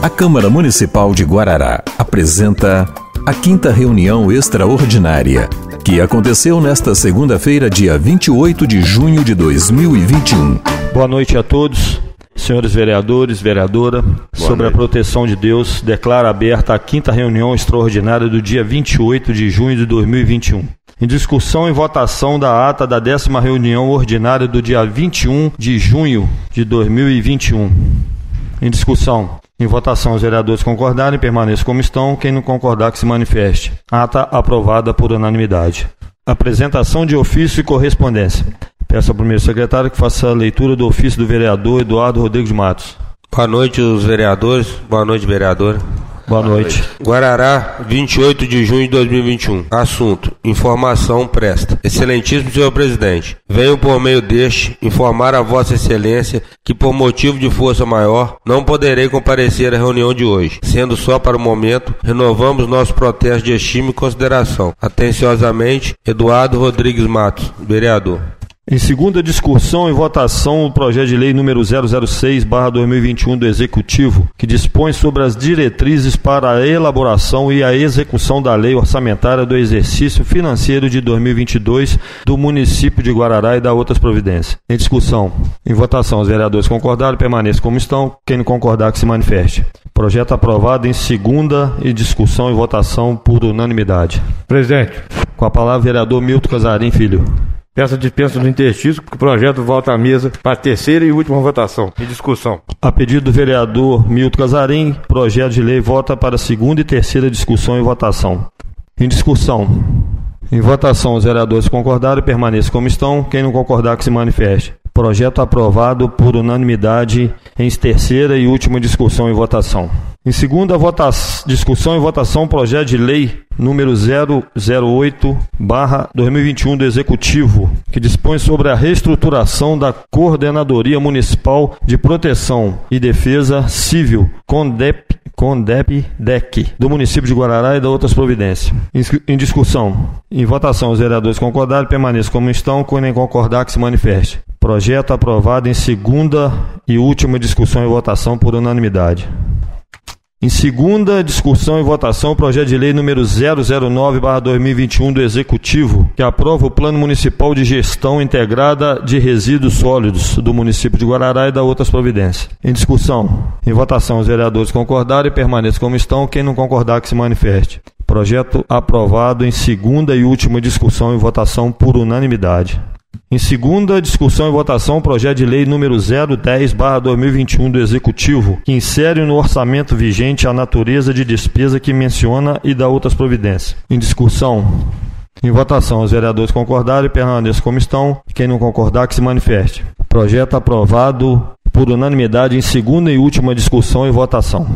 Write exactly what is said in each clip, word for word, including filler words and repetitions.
A Câmara Municipal de Guarará apresenta a quinta reunião extraordinária, que aconteceu nesta segunda-feira, dia vinte e oito de junho de dois mil e vinte e um. Boa noite a todos. Senhores vereadores, vereadora, Boa sobre noite. A proteção de Deus, declaro aberta a quinta reunião extraordinária do dia vinte e oito de junho de dois mil e vinte e um. Em discussão e votação da ata da décima reunião ordinária do dia vinte e um de junho de dois mil e vinte e um. Em discussão. Em votação, os vereadores concordarem, permaneçam como estão. Quem não concordar, que se manifeste. Ata aprovada por unanimidade. Apresentação de ofício e correspondência. Peço ao primeiro secretário que faça a leitura do ofício do vereador Eduardo Rodrigues de Matos. Boa noite, os vereadores. Boa noite, vereadora. Boa noite. Guarará, vinte e oito de junho de dois mil e vinte e um. Assunto: informação presta. Excelentíssimo senhor presidente, venho por meio deste informar a vossa excelência que por motivo de força maior não poderei comparecer à reunião de hoje, sendo só para o momento renovamos nosso protesto de estima e consideração. Atenciosamente, Eduardo Rodrigues Matos, vereador. Em segunda discussão e votação, o projeto de lei número zero zero seis barra dois mil e vinte e um do Executivo, que dispõe sobre as diretrizes para a elaboração e a execução da lei orçamentária do exercício financeiro de dois mil e vinte e dois do município de Guarará e da outras providências. Em discussão, em votação, os vereadores concordaram, permaneçam como estão. Quem não concordar, que se manifeste. Projeto aprovado em segunda e discussão e votação por unanimidade. Presidente. Com a palavra, vereador Milton Casarim Filho. Peço dispensa do interstício, porque o projeto volta à mesa para a terceira e última votação e discussão. A pedido do vereador Milton Casarim, projeto de lei volta para a segunda e terceira discussão e votação. Em discussão. Em votação, os vereadores concordaram e permaneçam como estão. Quem não concordar, que se manifeste. Projeto aprovado por unanimidade em terceira e última discussão e votação. Em segunda vota- discussão e votação, projeto de lei número zero zero oito barra dois mil e vinte e um do Executivo, que dispõe sobre a reestruturação da Coordenadoria Municipal de Proteção e Defesa Civil, CONDEP, CONDEP-DEC, do município de Guarará e da outras providências. Em, em discussão. Em votação, os vereadores concordaram, permaneçam como estão. Quem nem concordar, que se manifeste. Projeto aprovado em segunda e última discussão e votação por unanimidade. Em segunda discussão e votação, o projeto de lei número zero zero nove barra dois mil e vinte e um do Executivo, que aprova o Plano Municipal de Gestão Integrada de Resíduos Sólidos do município de Guarará e da outras providências. Em discussão. Em votação, os vereadores concordaram e permaneçam como estão. Quem não concordar, que se manifeste. Projeto aprovado em segunda e última discussão e votação por unanimidade. Em segunda discussão e votação, o projeto de lei número zero dez barra dois mil e vinte e um do Executivo, que insere no orçamento vigente a natureza de despesa que menciona e dá outras providências. Em discussão. Em votação, os vereadores concordaram e permaneçam como estão. Quem não concordar, que se manifeste. Projeto aprovado por unanimidade em segunda e última discussão e votação.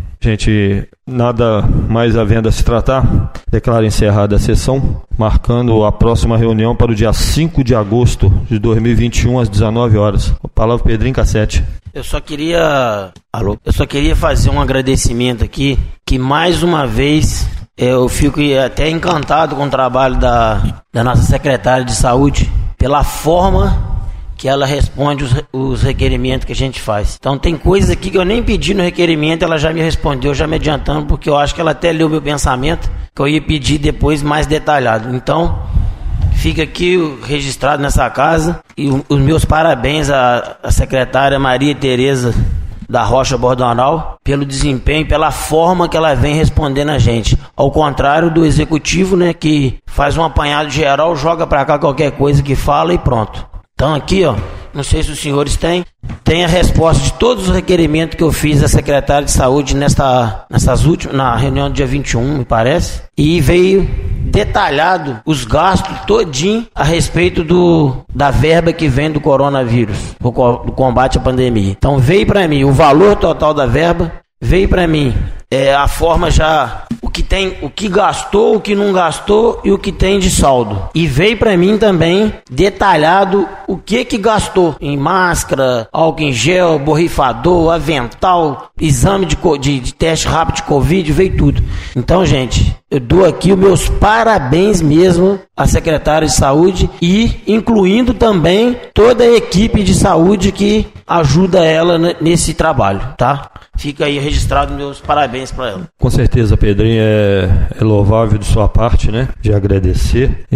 Gente, nada mais havendo a se tratar, declaro encerrada a sessão, marcando a próxima reunião para o dia cinco de agosto de dois mil e vinte e um, às dezenove horas. A palavra Pedrinho Cassete. Eu só queria... Alô? Eu só queria fazer um agradecimento aqui, que mais uma vez eu fico até encantado com o trabalho da, da nossa secretária de saúde, pela forma que ela responde os, os requerimentos que a gente faz. Então tem coisas aqui que eu nem pedi no requerimento, ela já me respondeu, já me adiantando, porque eu acho que ela até leu meu pensamento, que eu ia pedir depois mais detalhado. Então, fica aqui registrado nessa casa, e os meus parabéns à, à secretária Maria Tereza da Rocha Bordonal, pelo desempenho, pela forma que ela vem respondendo a gente. Ao contrário do Executivo, né, que faz um apanhado geral, joga pra cá qualquer coisa que fala e pronto. Então aqui, ó, não sei se os senhores têm, tem a resposta de todos os requerimentos que eu fiz à secretária de saúde nesta, nessas últimas, na reunião do dia vinte e um, me parece, e veio detalhado os gastos todinho a respeito do, da verba que vem do coronavírus, do, do combate à pandemia. Então veio para mim o valor total da verba, veio para mim é, a forma já, o que tem, o que gastou, o que não gastou e o que tem de saldo. E veio para mim também detalhado o que que gastou em máscara, álcool em gel, borrifador, avental, exame de, de, de teste rápido de Covid, veio tudo. Então, gente, eu dou aqui os meus parabéns mesmo à secretária de saúde e incluindo também toda a equipe de saúde que ajuda ela nesse trabalho, tá? Fica aí registrado meus parabéns para ela. Com certeza, Pedrinho, é, é louvável de sua parte, né? De agradecer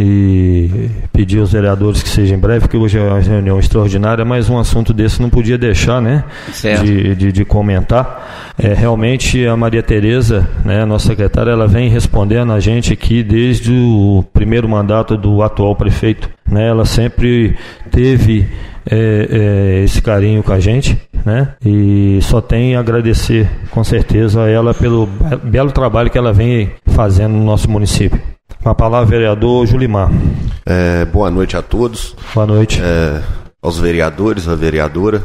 e pedir aos vereadores que seja em breve, porque hoje é uma reunião extraordinária, mas um assunto desse não podia deixar, né? De, de, de comentar. É, realmente a Maria Tereza, né, nossa secretária, ela vem respondendo a gente aqui desde o primeiro mandato do atual prefeito, né? Ela sempre teve é, é, esse carinho com a gente, né? E só tem a agradecer com certeza a ela pelo belo trabalho que ela vem fazendo no nosso município. Com a palavra, vereador Julimar. É, boa noite a todos. Boa noite. É, aos vereadores, à vereadora.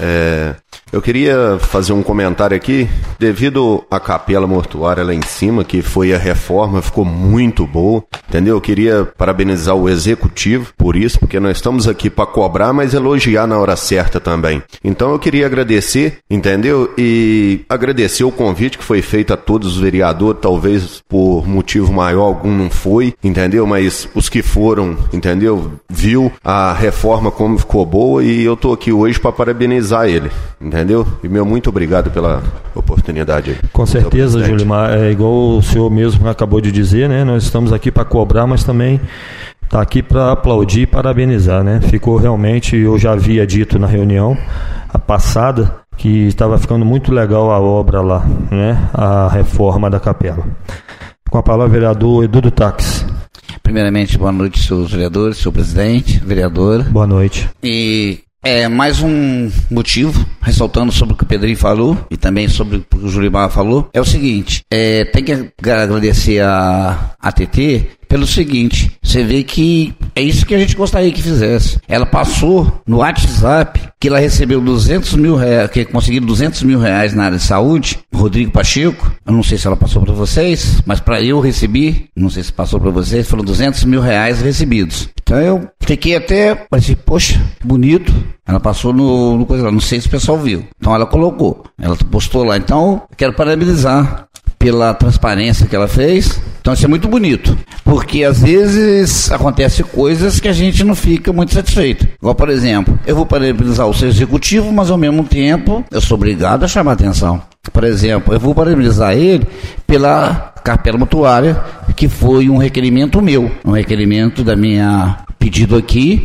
É, eu queria fazer um comentário aqui, devido à capela mortuária lá em cima, que foi a reforma, ficou muito boa, entendeu? Eu queria parabenizar o executivo por isso, porque nós estamos aqui para cobrar, mas elogiar na hora certa também. Então eu queria agradecer, entendeu? E agradecer o convite que foi feito a todos os vereadores, talvez por motivo maior algum não foi, entendeu? Mas os que foram, entendeu? Viu a reforma como ficou boa e eu tô aqui hoje para parabenizar ele, entendeu? E meu muito obrigado pela oportunidade aí. Com certeza, Julimar, é igual o senhor mesmo acabou de dizer, né? Nós estamos aqui para cobrar, mas também está aqui para aplaudir e parabenizar, né? Ficou realmente, eu já havia dito na reunião a passada que estava ficando muito legal a obra lá, né? A reforma da capela. Com a palavra, vereador Edu do Táxi. Primeiramente, boa noite, senhores vereadores, senhor presidente, vereadora. Boa noite. E é mais um motivo, ressaltando sobre o que o Pedrinho falou e também sobre o que o Julimar falou, é o seguinte, é, tem que agradecer a, a T T pelo seguinte, você vê que é isso que a gente gostaria que fizesse. Ela passou no WhatsApp que ela recebeu duzentos mil reais, que conseguiu duzentos mil reais na área de saúde, Rodrigo Pacheco, eu não sei se ela passou para vocês, mas para eu recebi, não sei se passou para vocês, foram duzentos mil reais recebidos. Então eu fiquei até, pensei, poxa, bonito. Ela passou no, no coisa lá, não sei se o pessoal viu. Então ela colocou, ela postou lá. Então, quero parabenizar pela transparência que ela fez. Então isso é muito bonito, porque às vezes acontecem coisas que a gente não fica muito satisfeito. Igual, por exemplo, eu vou parabenizar o seu executivo, mas ao mesmo tempo eu sou obrigado a chamar a atenção. Por exemplo, eu vou parabenizar ele pela capela mortuária, que foi um requerimento meu, um requerimento da minha pedido aqui,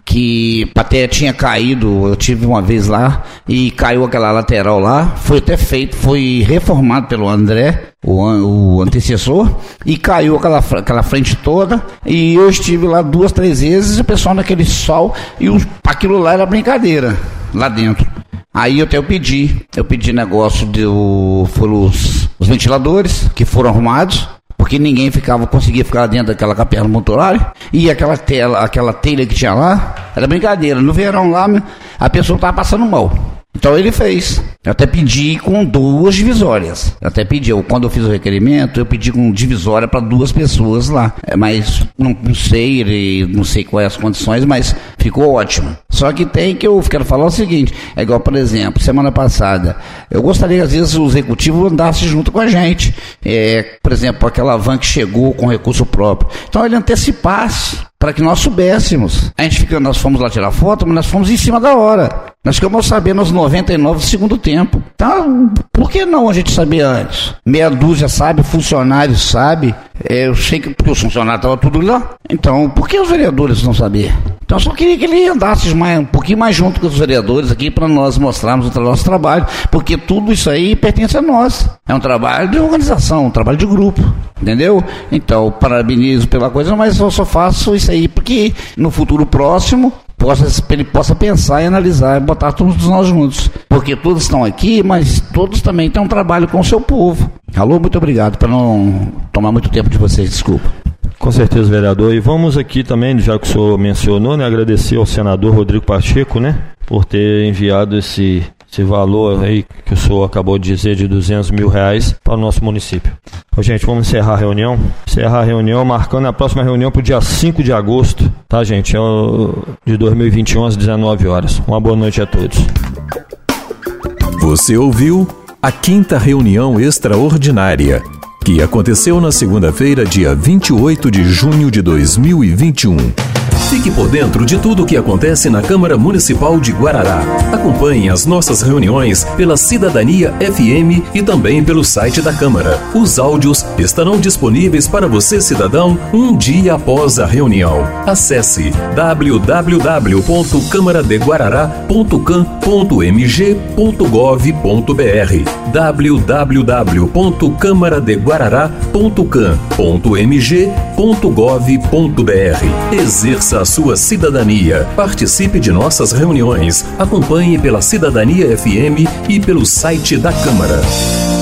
que até tinha caído, eu tive uma vez lá e caiu aquela lateral lá, foi até feito, foi reformado pelo André, o, o antecessor, e caiu aquela, aquela frente toda, e eu estive lá duas, três vezes, e o pessoal naquele sol, e o, aquilo lá era brincadeira, lá dentro. Aí eu até eu pedi, eu pedi negócio, de, foram os, os ventiladores que foram arrumados, porque ninguém ficava, conseguia ficar dentro daquela capela mortuária, e aquela tela, aquela telha que tinha lá, era brincadeira. No verão lá, a pessoa estava passando mal. Então ele fez. Eu até pedi com duas divisórias. Eu até pedi, eu, quando eu fiz o requerimento, eu pedi com divisória para duas pessoas lá. É, mas não, não sei, ele, não sei quais as condições, mas ficou ótimo. Só que tem que eu quero falar o seguinte, é igual, por exemplo, semana passada, eu gostaria que às vezes o executivo andasse junto com a gente. É, por exemplo, aquela van que chegou com recurso próprio. Então ele antecipasse para que nós soubéssemos. A gente fica, nós fomos lá tirar foto, mas nós fomos em cima da hora. Nós ficamos sabendo aos noventa e nove do segundo tempo. Então, por que não a gente sabia antes? Meia dúzia sabe, funcionário sabe. É, eu sei que porque os funcionários estavam tudo lá. Então, por que os vereadores não sabiam? Então, eu só queria que ele andasse mais, um pouquinho mais junto com os vereadores aqui para nós mostrarmos o nosso trabalho. Porque tudo isso aí pertence a nós. É um trabalho de organização, um trabalho de grupo. Entendeu? Então, parabenizo pela coisa, mas eu só faço isso aí porque no futuro próximo possa, ele possa pensar e analisar e botar todos nós juntos. Porque todos estão aqui, mas todos também têm um trabalho com o seu povo. Alô, muito obrigado, para não tomar muito tempo de vocês, desculpa. Com certeza, vereador. E vamos aqui também, já que o senhor mencionou, né, agradecer ao senador Rodrigo Pacheco, né, por ter enviado esse, esse valor aí que o senhor acabou de dizer de duzentos mil reais para o nosso município. Ô, gente, vamos encerrar a reunião. Encerrar a reunião, marcando a próxima reunião para o dia cinco de agosto, tá, gente? É o, de dois mil e vinte e um às dezenove horas. Uma boa noite a todos. Você ouviu a quinta reunião extraordinária, que aconteceu na segunda-feira, dia vinte e oito de junho de dois mil e vinte e um. Fique por dentro de tudo o que acontece na Câmara Municipal de Guarará. Acompanhe as nossas reuniões pela Cidadania F M e também pelo site da Câmara. Os áudios estarão disponíveis para você, cidadão, um dia após a reunião. Acesse w w w ponto câmara de guarará ponto cam ponto m g ponto gov ponto b r w w w ponto câmara de guarará ponto cam ponto m g ponto gov ponto b r. Exerça a sua cidadania. Participe de nossas reuniões. Acompanhe pela Cidadania F M e pelo site da Câmara.